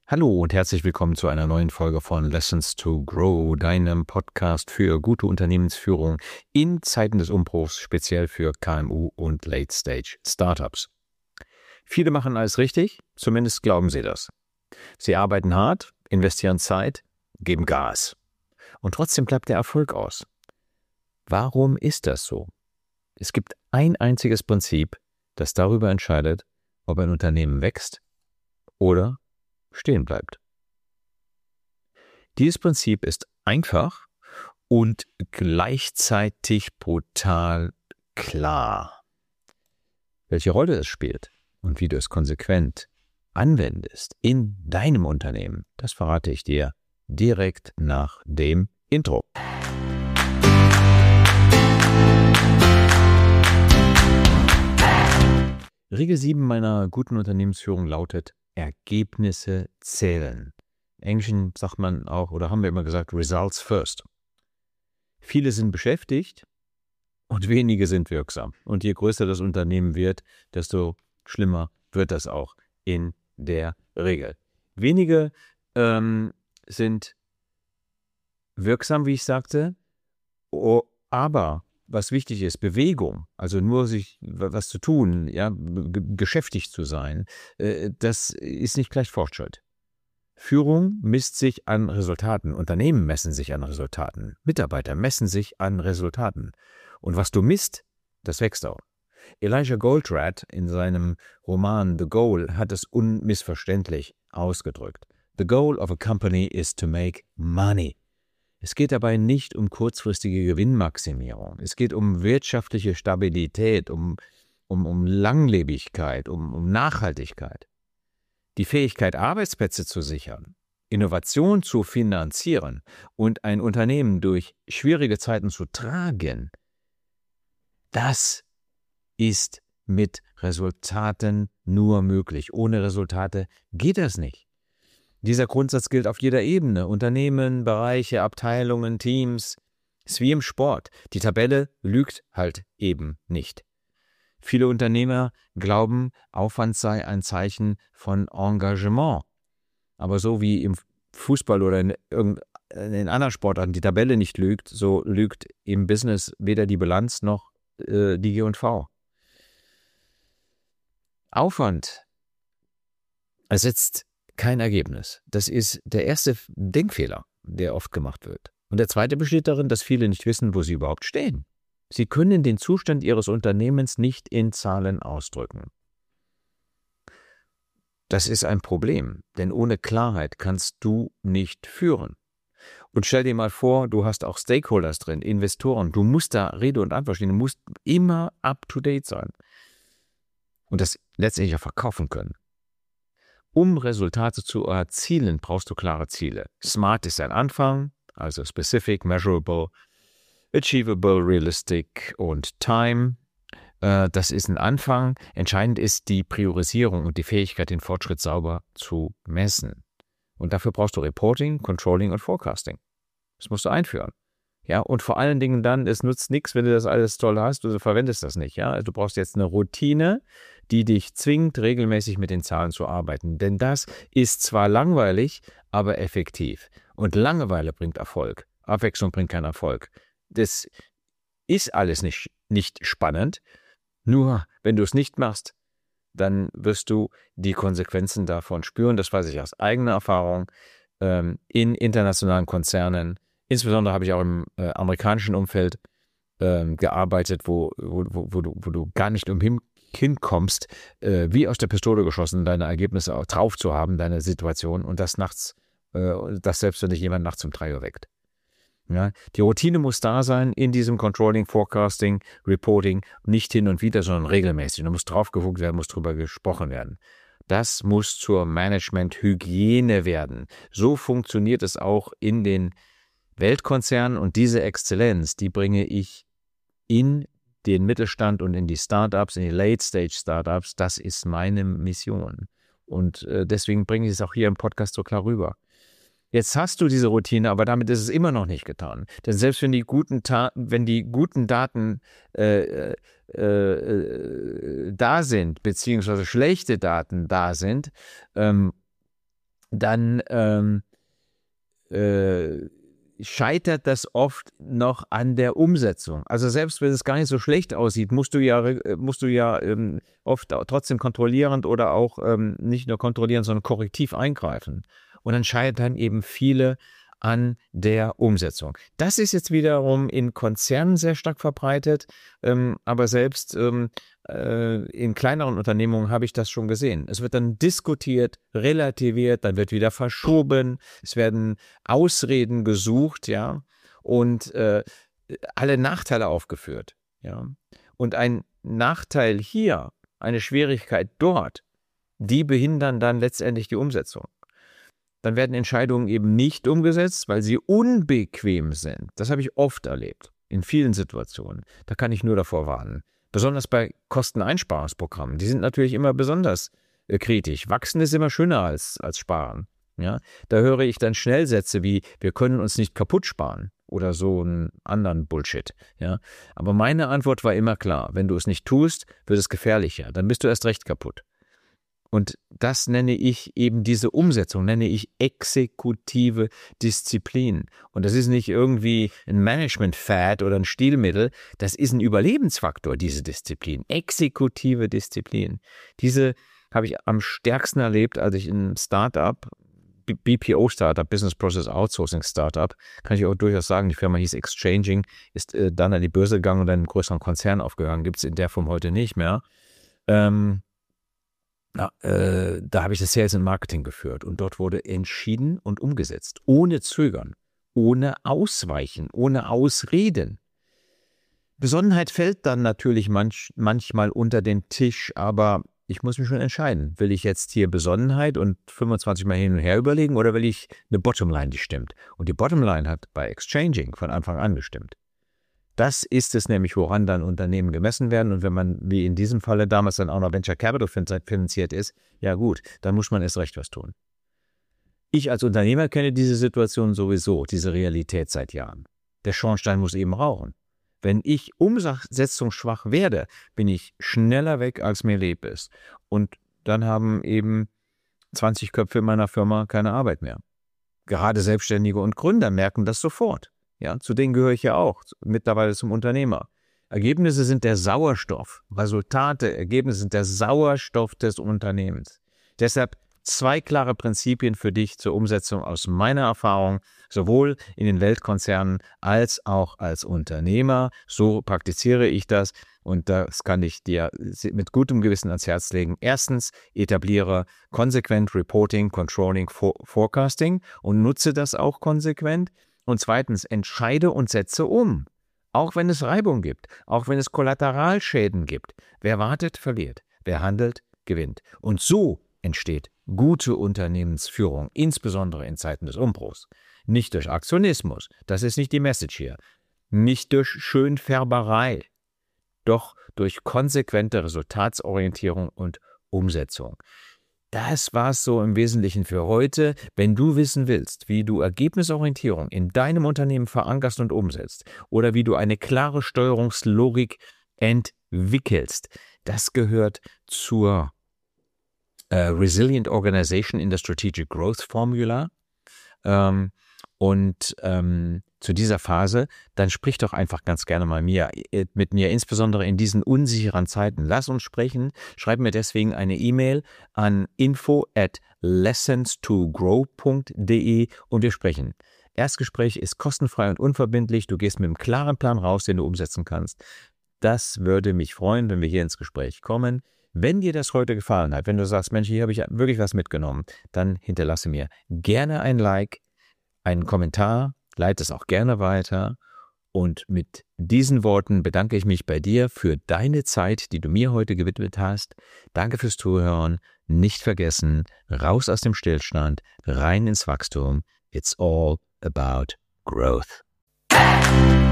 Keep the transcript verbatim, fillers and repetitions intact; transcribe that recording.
Hallo und herzlich willkommen zu einer neuen Folge von Lessons to Grow, deinem Podcast für gute Unternehmensführung in Zeiten des Umbruchs, speziell für K M U und Late-Stage-Startups. Viele machen alles richtig, zumindest glauben sie das. Sie arbeiten hart, investieren Zeit, geben Gas. Und trotzdem bleibt der Erfolg aus. Warum ist das so? Es gibt ein einziges Prinzip, das darüber entscheidet, ob ein Unternehmen wächst oder stehen bleibt. Dieses Prinzip ist einfach und gleichzeitig brutal klar. Welche Rolle es spielt und wie du es konsequent anwendest in deinem Unternehmen, das verrate ich dir direkt nach dem Intro. Regel sieben meiner guten Unternehmensführung lautet: Ergebnisse zählen. Im Englischen sagt man auch, oder haben wir immer gesagt, Results first. Viele sind beschäftigt und wenige sind wirksam. Und je größer das Unternehmen wird, desto schlimmer wird das auch in der Regel. Wenige ähm, sind wirksam, wie ich sagte, oh, aber was wichtig ist, Bewegung, also nur sich was zu tun, ja, g- geschäftig zu sein, äh, das ist nicht gleich Fortschritt. Führung misst sich an Resultaten, Unternehmen messen sich an Resultaten, Mitarbeiter messen sich an Resultaten. Und was du misst, das wächst auch. Elijah Goldratt in seinem Roman The Goal hat es unmissverständlich ausgedrückt. The goal of a company is to make money. Es geht dabei nicht um kurzfristige Gewinnmaximierung. Es geht um wirtschaftliche Stabilität, um, um, um Langlebigkeit, um, um Nachhaltigkeit. Die Fähigkeit, Arbeitsplätze zu sichern, Innovation zu finanzieren und ein Unternehmen durch schwierige Zeiten zu tragen, das ist mit Resultaten nur möglich. Ohne Resultate geht das nicht. Dieser Grundsatz gilt auf jeder Ebene: Unternehmen, Bereiche, Abteilungen, Teams. Es ist wie im Sport. Die Tabelle lügt halt eben nicht. Viele Unternehmer glauben, Aufwand sei ein Zeichen von Engagement. Aber so wie im Fußball oder in, in anderen Sportarten die Tabelle nicht lügt, so lügt im Business weder die Bilanz noch äh, die G und V. Aufwand ersetzt kein Ergebnis. Das ist der erste Denkfehler, der oft gemacht wird. Und der zweite besteht darin, dass viele nicht wissen, wo sie überhaupt stehen. Sie können den Zustand ihres Unternehmens nicht in Zahlen ausdrücken. Das ist ein Problem, denn ohne Klarheit kannst du nicht führen. Und stell dir mal vor, du hast auch Stakeholders drin, Investoren. Du musst da Rede und Antwort stehen. Du musst immer up-to-date sein. Und das letztendlich auch verkaufen können. Um Resultate zu erzielen, brauchst du klare Ziele. SMART ist ein Anfang, also Specific, Measurable, Achievable, Realistic und Time. Äh, das ist ein Anfang. Entscheidend ist die Priorisierung und die Fähigkeit, den Fortschritt sauber zu messen. Und dafür brauchst du Reporting, Controlling und Forecasting. Das musst du einführen. Ja, und vor allen Dingen dann, es nutzt nichts, wenn du das alles toll hast, du verwendest das nicht. Ja, also du brauchst jetzt eine Routine, die dich zwingt, regelmäßig mit den Zahlen zu arbeiten. Denn das ist zwar langweilig, aber effektiv. Und Langeweile bringt Erfolg. Abwechslung bringt keinen Erfolg. Das ist alles nicht, nicht spannend. Nur, wenn du es nicht machst, dann wirst du die Konsequenzen davon spüren. Das weiß ich aus eigener Erfahrung ähm, in internationalen Konzernen. Insbesondere habe ich auch im äh, amerikanischen Umfeld ähm, gearbeitet, wo, wo, wo, wo, du, wo du gar nicht umhin hinkommst, äh, wie aus der Pistole geschossen, deine Ergebnisse auch drauf zu haben, deine Situation, und das nachts, äh, das selbst wenn dich jemand nachts um drei Uhr weckt. Ja, die Routine muss da sein in diesem Controlling, Forecasting, Reporting, nicht hin und wieder, sondern regelmäßig. Da muss drauf geguckt werden, muss drüber gesprochen werden. Das muss zur Management-Hygiene werden. So funktioniert es auch in den Weltkonzernen, und diese Exzellenz, die bringe ich in den Mittelstand und in die Startups, in die Late-Stage-Startups. Das ist meine Mission. Und äh, deswegen bringe ich es auch hier im Podcast so klar rüber. Jetzt hast du diese Routine, aber damit ist es immer noch nicht getan. Denn selbst wenn die guten, Ta- wenn die guten Daten äh, äh, äh, da sind, beziehungsweise schlechte Daten da sind, ähm, dann ähm, äh, scheitert das oft noch an der Umsetzung. Also selbst wenn es gar nicht so schlecht aussieht, musst du ja, musst du ja ähm, oft trotzdem kontrollierend oder auch ähm, nicht nur kontrollierend, sondern korrektiv eingreifen. Und dann scheitern eben viele an der Umsetzung. Das ist jetzt wiederum in Konzernen sehr stark verbreitet, ähm, aber selbst ähm, äh, in kleineren Unternehmungen habe ich das schon gesehen. Es wird dann diskutiert, relativiert, dann wird wieder verschoben, es werden Ausreden gesucht, ja, und äh, alle Nachteile aufgeführt, ja. Und ein Nachteil hier, eine Schwierigkeit dort, die behindern dann letztendlich die Umsetzung. Dann werden Entscheidungen eben nicht umgesetzt, weil sie unbequem sind. Das habe ich oft erlebt, in vielen Situationen. Da kann ich nur davor warnen. Besonders bei Kosteneinsparungsprogrammen. Die sind natürlich immer besonders äh, kritisch. Wachsen ist immer schöner als, als sparen. Ja? Da höre ich dann schnell Sätze wie, wir können uns nicht kaputt sparen oder so einen anderen Bullshit. Ja? Aber meine Antwort war immer klar, wenn du es nicht tust, wird es gefährlicher. Dann bist du erst recht kaputt. Und das nenne ich eben diese Umsetzung, nenne ich exekutive Disziplin. Und das ist nicht irgendwie ein Management-Fad oder ein Stilmittel, das ist ein Überlebensfaktor, diese Disziplin, exekutive Disziplin. Diese habe ich am stärksten erlebt, als ich in einem Startup, B P O-Startup, Business Process Outsourcing Startup, kann ich auch durchaus sagen, die Firma hieß Exchanging, ist äh, dann an die Börse gegangen und dann einen größeren Konzern aufgegangen, gibt es in der Form heute nicht mehr. Ähm, Na, äh, da habe ich das Sales und Marketing geführt und dort wurde entschieden und umgesetzt, ohne Zögern, ohne Ausweichen, ohne Ausreden. Besonnenheit fällt dann natürlich manch, manchmal unter den Tisch, aber ich muss mich schon entscheiden, will ich jetzt hier Besonnenheit und fünfundzwanzig Mal hin und her überlegen oder will ich eine Bottomline, die stimmt? Und die Bottomline hat bei Exchanging von Anfang an gestimmt. Das ist es nämlich, woran dann Unternehmen gemessen werden. Und wenn man, wie in diesem Falle damals dann auch noch Venture Capital finanziert ist, ja gut, dann muss man erst recht was tun. Ich als Unternehmer kenne diese Situation sowieso, diese Realität seit Jahren. Der Schornstein muss eben rauchen. Wenn ich umsetzungsschwach werde, bin ich schneller weg, als mir lieb ist. Und dann haben eben zwanzig Köpfe in meiner Firma keine Arbeit mehr. Gerade Selbstständige und Gründer merken das sofort. Ja, zu denen gehöre ich ja auch, mittlerweile zum Unternehmer. Ergebnisse sind der Sauerstoff. Resultate, Ergebnisse sind der Sauerstoff des Unternehmens. Deshalb zwei klare Prinzipien für dich zur Umsetzung aus meiner Erfahrung, sowohl in den Weltkonzernen als auch als Unternehmer. So praktiziere ich das und das kann ich dir mit gutem Gewissen ans Herz legen. Erstens, etabliere konsequent Reporting, Controlling, Forecasting und nutze das auch konsequent. Und zweitens, entscheide und setze um. Auch wenn es Reibung gibt, auch wenn es Kollateralschäden gibt. Wer wartet, verliert. Wer handelt, gewinnt. Und so entsteht gute Unternehmensführung, insbesondere in Zeiten des Umbruchs. Nicht durch Aktionismus, das ist nicht die Message hier. Nicht durch Schönfärberei, doch durch konsequente Resultatsorientierung und Umsetzung. Das war es so im Wesentlichen für heute. Wenn du wissen willst, wie du Ergebnisorientierung in deinem Unternehmen verankerst und umsetzt oder wie du eine klare Steuerungslogik entwickelst, das gehört zur äh, Resilient Organization in der Strategic Growth Formula. Ähm, und ähm, zu dieser Phase, dann sprich doch einfach ganz gerne mal mir, mit mir, insbesondere in diesen unsicheren Zeiten. Lass uns sprechen. Schreib mir deswegen eine E-Mail an info at lessons to grow punkt de und wir sprechen. Erstgespräch ist kostenfrei und unverbindlich. Du gehst mit einem klaren Plan raus, den du umsetzen kannst. Das würde mich freuen, wenn wir hier ins Gespräch kommen. Wenn dir das heute gefallen hat, wenn du sagst, Mensch, hier habe ich wirklich was mitgenommen, dann hinterlasse mir gerne ein Like, einen Kommentar, leite es auch gerne weiter und mit diesen Worten bedanke ich mich bei dir für deine Zeit, die du mir heute gewidmet hast. Danke fürs Zuhören, nicht vergessen, raus aus dem Stillstand, rein ins Wachstum. It's all about growth.